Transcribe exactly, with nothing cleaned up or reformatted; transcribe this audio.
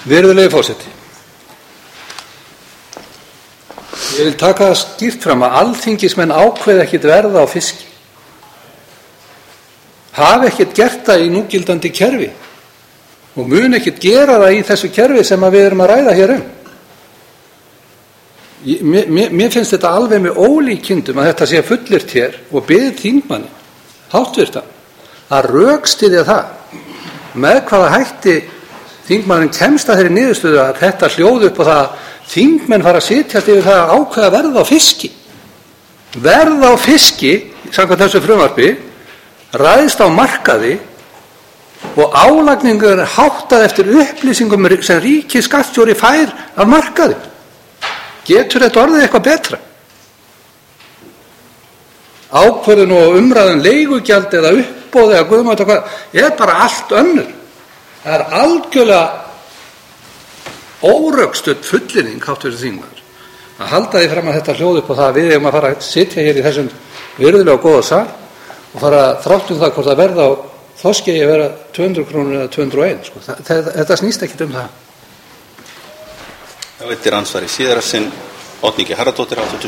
Virðulegi forseti, ég vil taka það skýrt fram að alþingismenn ákveða ekkert verð á fiski, hafa ekkert gert það í núgildandi kerfi og mun ekkert gera það í þessu kerfi sem við erum að ræða hér um. Ég, mér, mér finnst þetta alveg með ólíkindum að þetta sé fullyrt hér og bið þingmanni, háttvirtan, að rökstyðja það með hvaða hætti þingmaðurinn kemst að þeirri niðurstöðu að þetta hljóði upp á það að þingmenn fara að sitjast yfir það að ákveða verð á fiski. Verð á fiski, samkvæmt þessu frumvarpi, ræðst á markaði og álagningur er háttað eftir upplýsingum sem ríkisskattstjóri fær af markaði. Getur þetta orðið eitthvað betra? Ákvörðun og umræðun leigugjald eða uppboð eða guðmátt og hvað er bara allt önnur. Það er algjörlega órökstudd fullyrðing, háttvirtur þingmaður, að halda því fram að þetta hljóði upp á það að við eigum að fara að sitja hér í þessum virðulega góða sal og fara að þrátt um það hvort að verða á þorski eigi að vera tvö hundruð krónur eða tvö hundruð og eitt. Sko. Þetta snýst ekkert um það. Þá eittir ansvari síðara sinn Oddný G. Harðardóttir, háttvirtur